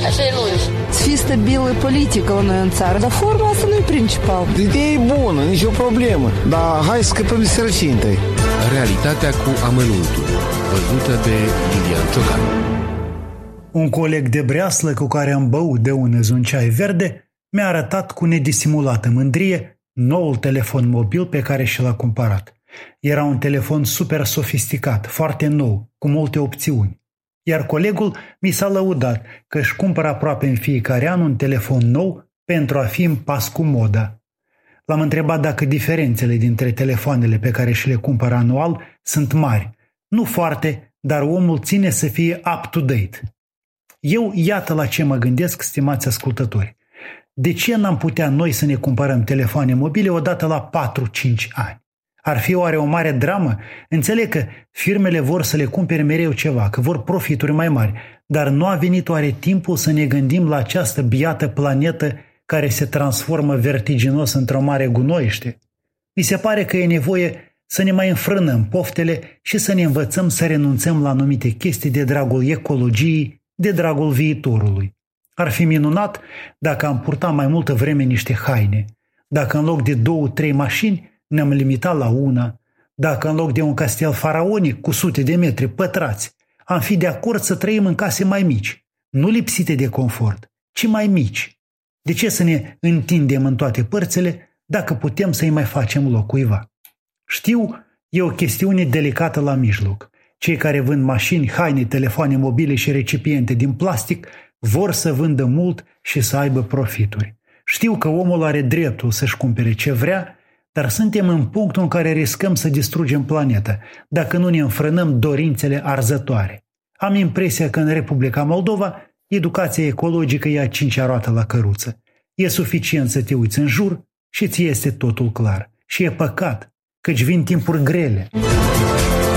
așa e lungi. Să fie stabilă politică la noi în țară, dar forma asta nu e principal. Ideea e bună, nicio problemă, dar hai să scăpăm de sărăcie întâi. Realitatea cu amănuntul, văzută de Lilian Ciocan. Un coleg de breaslă cu care am băut de unez un ceai verde mi-a arătat cu nedisimulată mândrie noul telefon mobil pe care și l-a cumpărat. Era un telefon super sofisticat, foarte nou, cu multe opțiuni. Iar colegul mi s-a lăudat că își cumpără aproape în fiecare an un telefon nou pentru a fi în pas cu moda. L-am întrebat dacă diferențele dintre telefoanele pe care și le cumpără anual sunt mari. Nu foarte, dar omul ține să fie up-to-date. Eu iată la ce mă gândesc, stimați ascultători. De ce n-am putea noi să ne cumpărăm telefoane mobile odată la 4-5 ani? Ar fi oare o mare dramă? Înțeleg că firmele vor să le cumpere mereu ceva, că vor profituri mai mari, dar nu a venit oare timpul să ne gândim la această biată planetă care se transformă vertiginos într-o mare gunoiște? Mi se pare că e nevoie să ne mai înfrânăm poftele și să ne învățăm să renunțăm la anumite chestii de dragul ecologiei, de dragul viitorului. Ar fi minunat dacă am purtat mai multă vreme niște haine, dacă în loc de 2-3 mașini ne-am limitat la una, dacă în loc de un castel faraonic cu sute de metri pătrați am fi de acord să trăim în case mai mici, nu lipsite de confort, ci mai mici. De ce să ne întindem în toate părțile dacă putem să-i mai facem loc cuiva? Știu, e o chestiune delicată la mijloc. Cei care vând mașini, haine, telefoane mobile și recipiente din plastic vor să vândă mult și să aibă profituri. Știu că omul are dreptul să-și cumpere ce vrea, dar suntem în punctul în care riscăm să distrugem planeta, dacă nu ne înfrânăm dorințele arzătoare. Am impresia că în Republica Moldova educația ecologică e a 5-a roată la căruță. E suficient să te uiți în jur și ți este totul clar. Și e păcat, căci vin timpuri grele.